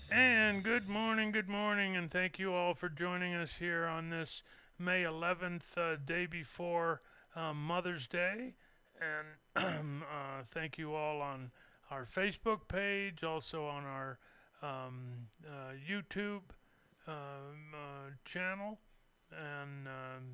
And good morning, and thank you all for joining us here on this May 11th, day before Mother's Day. And thank you all on our Facebook page, also on our YouTube channel, and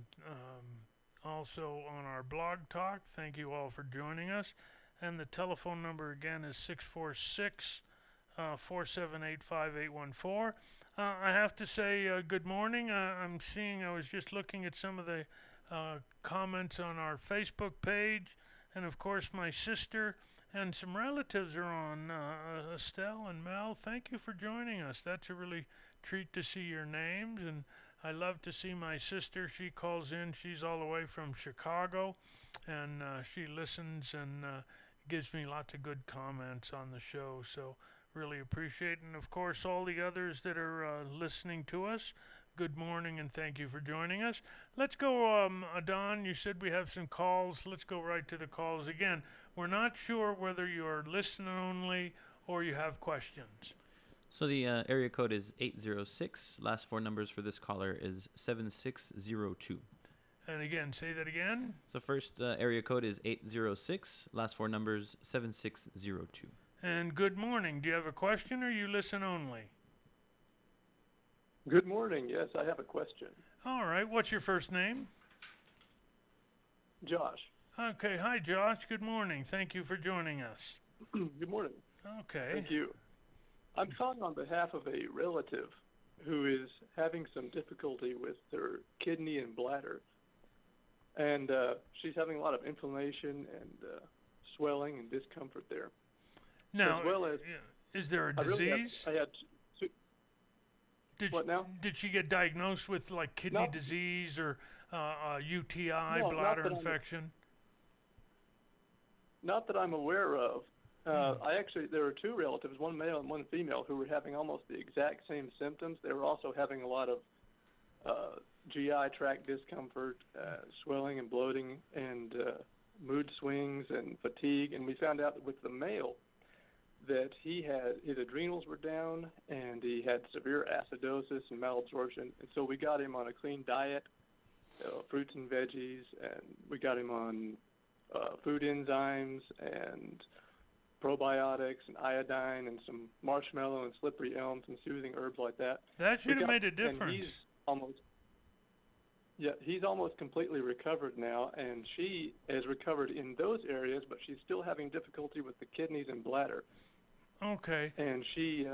also on our blog talk. Thank you all for joining us. And the telephone number again is 646 478 5814. I have to say good morning. I was just looking at some of the comments on our Facebook page, and of course, my sister and some relatives are on. Estelle and Mel, thank you for joining us. That's a really treat to see your names, and I love to see my sister. She calls in, she's all the way from Chicago, and she listens and gives me lots of good comments on the show. So, really appreciate it. And of course, all the others that are listening to us, good morning and thank you for joining us. Let's go, Don. You said we have some calls. Let's go right to the calls again. We're not sure whether you're listening only or you have questions. So the area code is 806. Last four numbers for this caller is 7602. And again, say that again. So first area code is 806. Last four numbers 7602. And good morning. Do you have a question or you listen only? Good morning. Yes, I have a question. All right. What's your first name? Josh. Okay. Hi, Josh. Good morning. Thank you for joining us. Good morning. Okay. Thank you. I'm calling on behalf of a relative who is having some difficulty with her kidney and bladder. And she's having a lot of inflammation and swelling and discomfort there. Now, as well as, is there a I really disease? What now? Did she get diagnosed with like kidney No. disease or UTI, No, bladder infection? Not that I'm aware of. There were two relatives, one male and one female, who were having almost the exact same symptoms. They were also having a lot of GI tract discomfort, swelling and bloating, and mood swings and fatigue. And we found out that with the male that his adrenals were down and he had severe acidosis and malabsorption. And so we got him on a clean diet, fruits and veggies, and we got him on food enzymes and probiotics and iodine and some marshmallow and slippery elms and soothing herbs like that. That should have made a difference. He's almost completely recovered now, and she has recovered in those areas, but she's still having difficulty with the kidneys and bladder. Okay. And she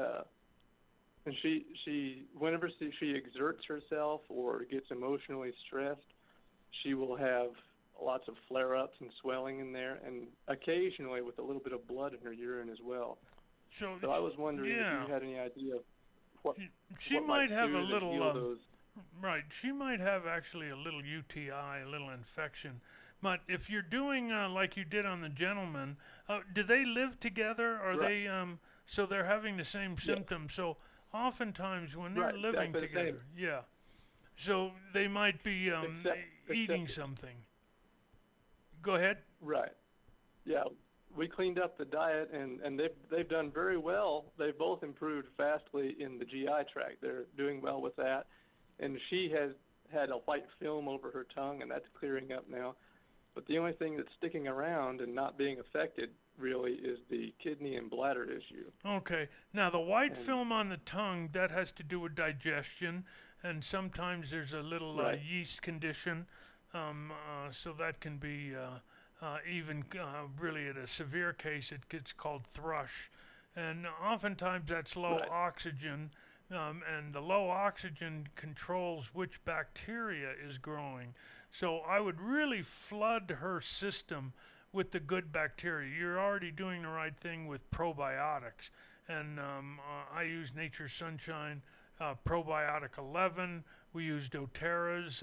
whenever she exerts herself or gets emotionally stressed, she will have lots of flare-ups and swelling in there, and occasionally with a little bit of blood in her urine as well. So I was wondering if you had any idea of what she might have a little those. Right, she might have actually a little UTI, a little infection. But if you're doing like you did on the gentleman, do they live together? Or Right. they so they're having the same symptoms? So oftentimes when they're Right, living exactly the same. together, yeah. So they might be eating Except- something. Go ahead. Right. Yeah. We cleaned up the diet, and they've done very well. They've both improved vastly in the GI tract. They're doing well with that. And she has had a white film over her tongue, and that's clearing up now. But the only thing that's sticking around and not being affected really is the kidney and bladder issue. Okay. Now the white film on the tongue, that has to do with digestion, and sometimes there's a little Right. yeast condition, so that can be even really at a severe case, it gets called thrush, and oftentimes that's low Right. oxygen. And the low oxygen controls which bacteria is growing. So I would really flood her system with the good bacteria. You're already doing the right thing with probiotics. And I use Nature's Sunshine Probiotic 11. We use doTERRA's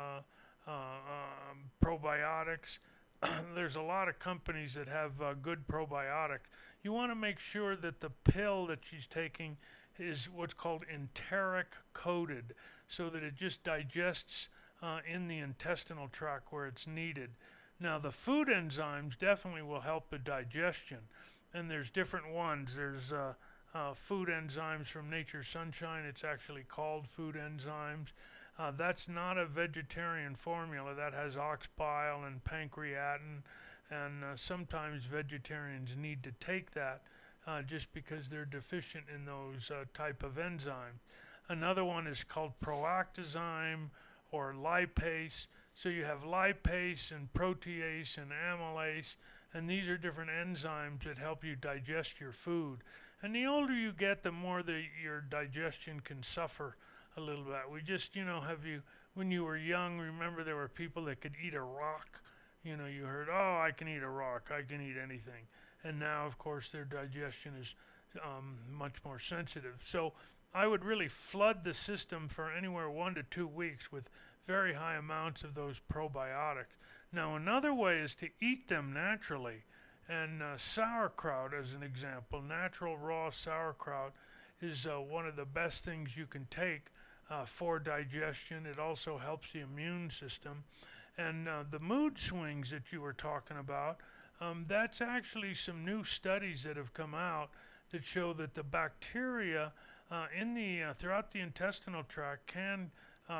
probiotics. There's a lot of companies that have good probiotics. You want to make sure that the pill that she's taking is what's called enteric coated, so that it just digests in the intestinal tract where it's needed. Now, the food enzymes definitely will help the digestion, and there's different ones. There's food enzymes from Nature's Sunshine. It's actually called food enzymes. That's not a vegetarian formula. That has ox bile and pancreatin, and sometimes vegetarians need to take that just because they're deficient in those type of enzymes. Another one is called proactozyme or lipase. So you have lipase and protease and amylase, and these are different enzymes that help you digest your food. And the older you get, the more your digestion can suffer a little bit. We just, have you, when you were young, remember there were people that could eat a rock? You heard, oh, I can eat a rock, I can eat anything. And now, of course, their digestion is much more sensitive. So I would really flood the system for anywhere 1 to 2 weeks with very high amounts of those probiotics. Now, another way is to eat them naturally. And sauerkraut, as an example, natural raw sauerkraut is one of the best things you can take for digestion. It also helps the immune system. And the mood swings that you were talking about, that's actually some new studies that have come out that show that the bacteria in the throughout the intestinal tract can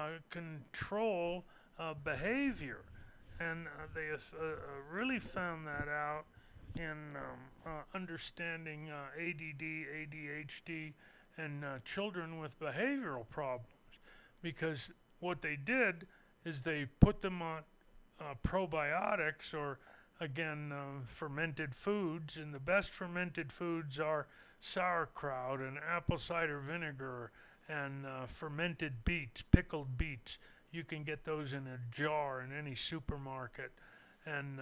control behavior. And they have really found that out in understanding ADD, ADHD, and children with behavioral problems. Because what they did is they put them on probiotics, or again, fermented foods. And the best fermented foods are sauerkraut and apple cider vinegar and fermented beets, pickled beets. You can get those in a jar in any supermarket. And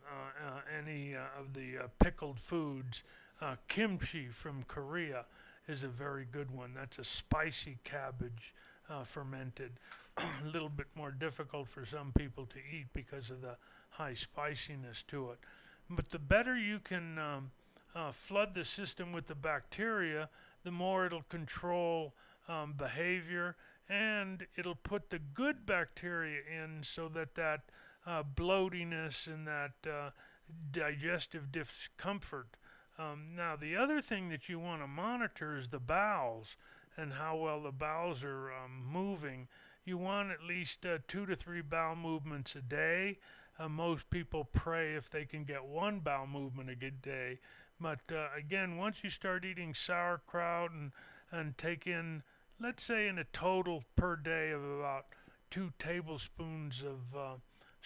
any of the pickled foods. Kimchi from Korea is a very good one. That's a spicy cabbage fermented. A little bit more difficult for some people to eat because of the high spiciness to it. But the better you can flood the system with the bacteria, the more it'll control behavior, and it'll put the good bacteria in so that bloatiness and that digestive discomfort. Now, the other thing that you want to monitor is the bowels and how well the bowels are moving. You want at least 2 to 3 bowel movements a day. Most people pray if they can get 1 bowel movement a good day. But again, once you start eating sauerkraut and take in, let's say, in a total per day of about 2 tablespoons of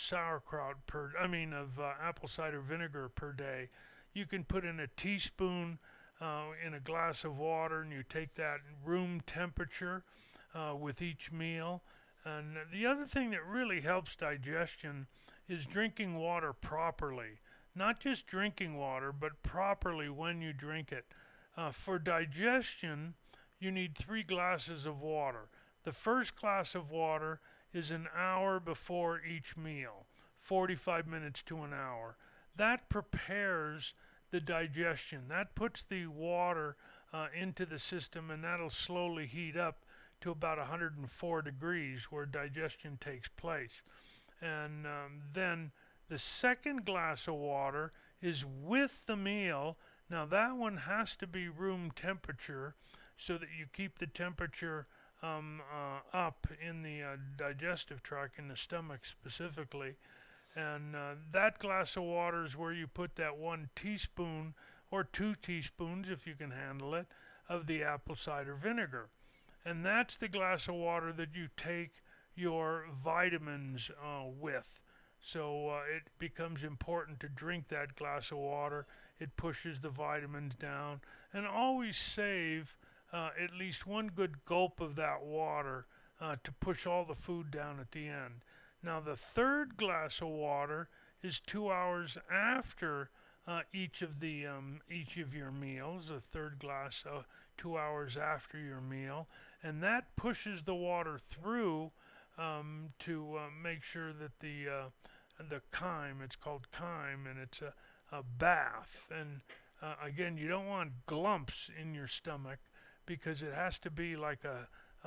apple cider vinegar per day. You can put in a teaspoon in a glass of water, and you take that room temperature with each meal. And the other thing that really helps digestion is drinking water properly. Not just drinking water, but properly when you drink it. For digestion, you need 3 glasses of water. The first glass of water is an hour before each meal, 45 minutes to an hour. That prepares the digestion. That puts the water into the system, and that'll slowly heat up to about 104 degrees where digestion takes place. And then the second glass of water is with the meal. Now that one has to be room temperature so that you keep the temperature up in the digestive tract, in the stomach specifically. And that glass of water is where you put that 1 teaspoon or 2 teaspoons, if you can handle it, of the apple cider vinegar. And that's the glass of water that you take your vitamins with. So it becomes important to drink that glass of water. It pushes the vitamins down. And always save at least 1 good gulp of that water to push all the food down at the end. Now the third glass of water is 2 hours after each of your meals. The third glass 2 hours after your meal, and that pushes the water through to make sure that the chyme, it's called chyme, and it's a bath. And again, you don't want glumps in your stomach because it has to be like a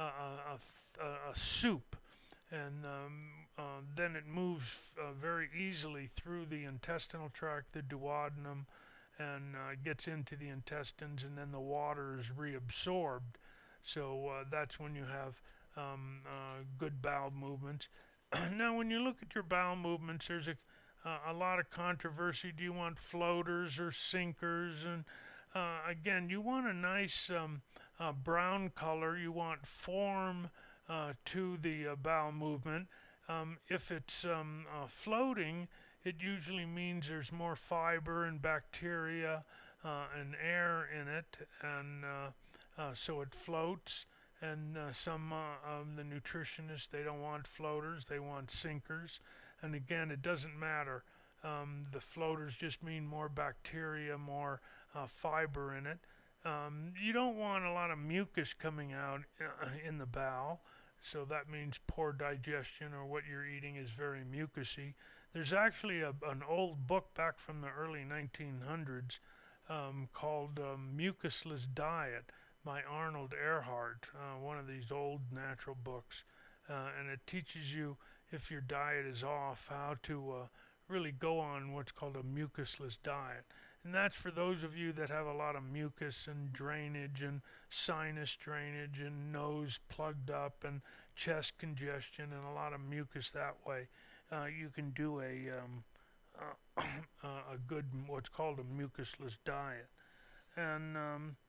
soup. And then it moves very easily through the intestinal tract, the duodenum, and gets into the intestines, and then the water is reabsorbed. So that's when you have good bowel movements. Now, when you look at your bowel movements, there's a lot of controversy. Do you want floaters or sinkers? And again, you want a nice brown color. You want form to the bowel movement. If it's floating, it usually means there's more fiber and bacteria and air in it, and so it floats. And some of the nutritionists, they don't want floaters, they want sinkers. And again, it doesn't matter. The floaters just mean more bacteria, more fiber in it. You don't want a lot of mucus coming out in the bowel, so that means poor digestion, or what you're eating is very mucusy. There's actually an old book back from the early 1900s called Mucusless Diet by Arnold Earhart, one of these old natural books. And it teaches you, if your diet is off, how to really go on what's called a mucusless diet. And that's for those of you that have a lot of mucus and drainage and sinus drainage and nose plugged up and chest congestion and a lot of mucus that way. You can do a good, what's called a mucusless diet. And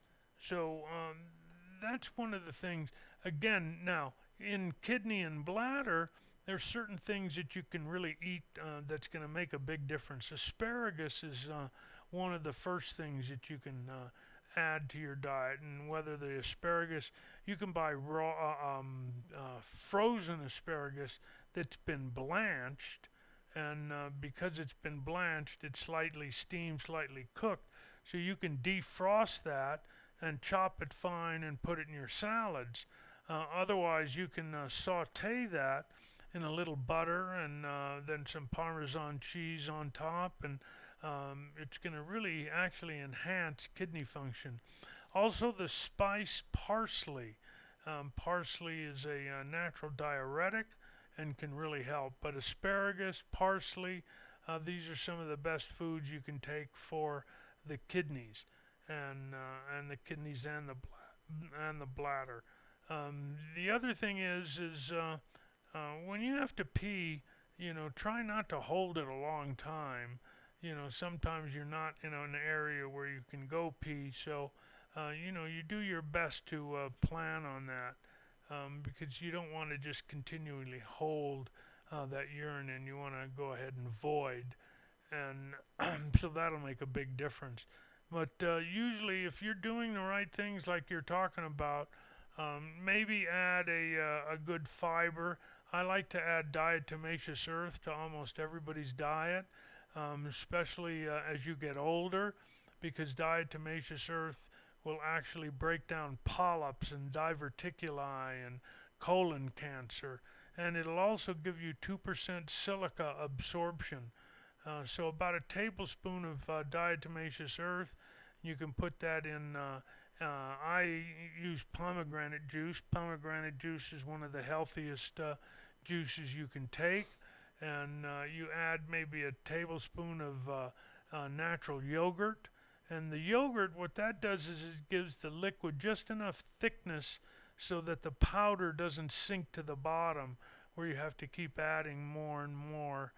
that's one of the things. Again, now, in kidney and bladder, there's certain things that you can really eat that's going to make a big difference. Asparagus is one of the first things that you can add to your diet, and whether the asparagus, you can buy raw, frozen asparagus that's been blanched, and because it's been blanched, it's slightly steamed, slightly cooked, so you can defrost that and chop it fine and put it in your salads. Otherwise, you can saute that in a little butter and then some Parmesan cheese on top, and it's going to really actually enhance kidney function. Also, the spice parsley. Parsley is a natural diuretic and can really help. But asparagus, parsley, these are some of the best foods you can take for the kidneys, and the kidneys and the bladder. The other thing is when you have to pee, try not to hold it a long time. Sometimes you're not in an area where you can go pee, so you do your best to plan on that, because you don't want to just continually hold that urine, and you want to go ahead and void, and so that'll make a big difference. But usually, if you're doing the right things like you're talking about, maybe add a good fiber. I like to add diatomaceous earth to almost everybody's diet, especially as you get older, because diatomaceous earth will actually break down polyps and diverticuli and colon cancer, and it'll also give you 2% silica absorption. So about a tablespoon of diatomaceous earth, you can put that in. I use pomegranate juice. Pomegranate juice is one of the healthiest juices you can take, and you add maybe a tablespoon of natural yogurt. And the yogurt, what that does is it gives the liquid just enough thickness so that the powder doesn't sink to the bottom, where you have to keep adding more and more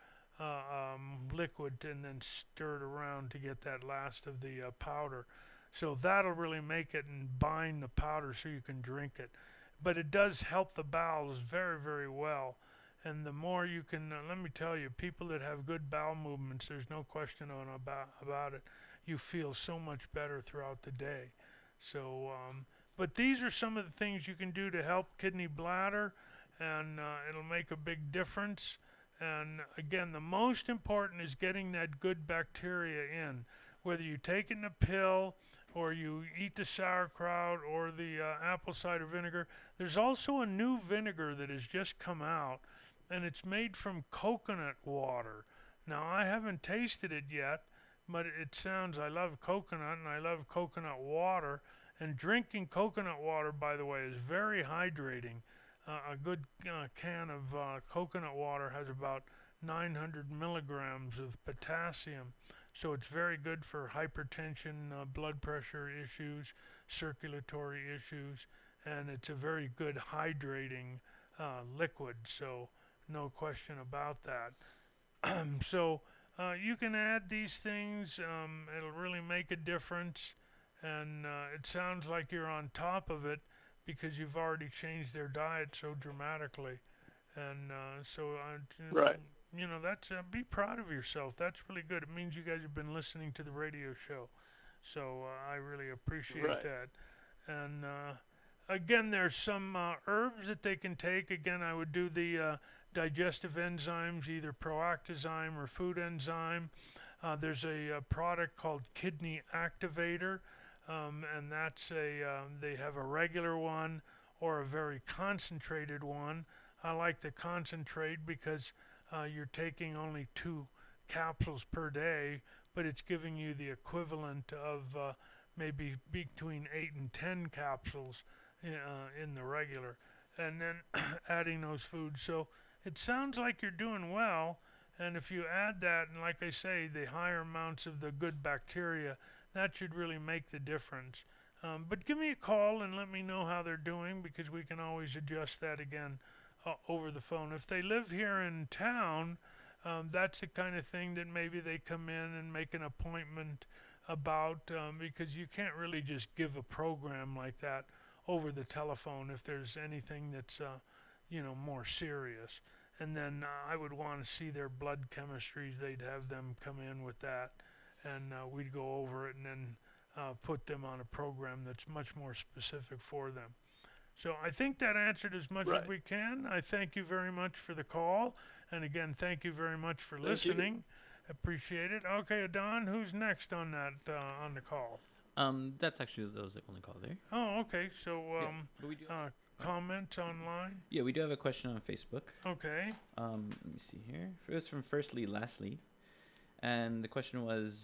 liquid and then stir it around to get that last of the powder. So that'll really make it and bind the powder so you can drink it. But it does help the bowels very, very well. And the more you can, let me tell you, people that have good bowel movements, there's no question about it. You feel so much better throughout the day. So, but these are some of the things you can do to help kidney bladder, and it'll make a big difference. And again, the most important is getting that good bacteria in. Whether you take it in a pill, or you eat the sauerkraut, or the apple cider vinegar. There's also a new vinegar that has just come out, and it's made from coconut water. Now, I haven't tasted it yet, but it sounds, I love coconut, and I love coconut water. And drinking coconut water, by the way, is very hydrating. A good can of coconut water has about 900 milligrams of potassium. So it's very good for hypertension, blood pressure issues, circulatory issues, and it's a very good hydrating liquid. So no question about that. So you can add these things. It'll really make a difference. And it sounds like you're on top of it because you've already changed their diet so dramatically. And Right. that's be proud of yourself. That's really good. It means you guys have been listening to the radio show. So I really appreciate Right. that. And again, there's some herbs that they can take. Again, I would do the digestive enzymes, either Proactozyme or Food Enzyme. There's a product called Kidney Activator, and that's they have a regular one or a very concentrated one. I like the concentrate because you're taking only 2 capsules per day, but it's giving you the equivalent of maybe between 8 and 10 capsules in the regular, and then adding those foods. So it sounds like you're doing well, and if you add that, and like I say, the higher amounts of the good bacteria, that should really make the difference. But give me a call and let me know how they're doing because we can always adjust that again over the phone. If they live here in town, that's the kind of thing that maybe they come in and make an appointment about because you can't really just give a program like that over the telephone if there's anything that's more serious. And then I would want to see their blood chemistries. They'd have them come in with that, and we'd go over it and then put them on a program that's much more specific for them. So I think that answered as much Right. as we can. I thank you very much for the call. And again, thank you very much for Thank you. listening. Appreciate it. Okay, Don, who's next on that on the call? That's actually those that only call there. Oh, okay. So But we do. comments online. Yeah, we do have a question on Facebook. Okay. Let me see here. It was from Firstly Lastly, and the question was,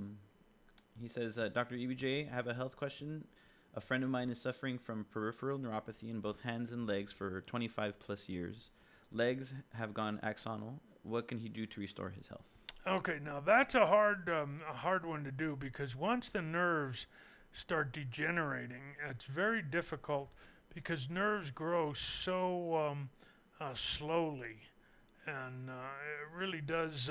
he says, Dr. EBJ, I have a health question. A friend of mine is suffering from peripheral neuropathy in both hands and legs for 25 plus years. Legs have gone axonal. What can he do to restore his health? Okay, now that's a hard one to do because once the nerves start degenerating, it's very difficult because nerves grow so slowly, and it really does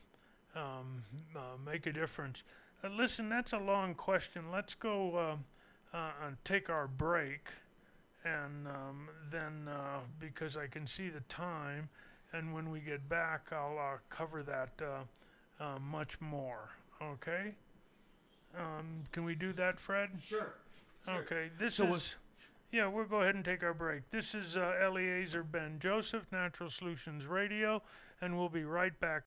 make a difference. Listen, that's a long question. Let's go and take our break, and then because I can see the time, and when we get back, I'll cover that much more. Okay? Can we do that, Fred? Sure. Okay. This So is. Yeah, we'll go ahead and take our break. This is Eliezer Ben Joseph, Natural Solutions Radio, and we'll be right back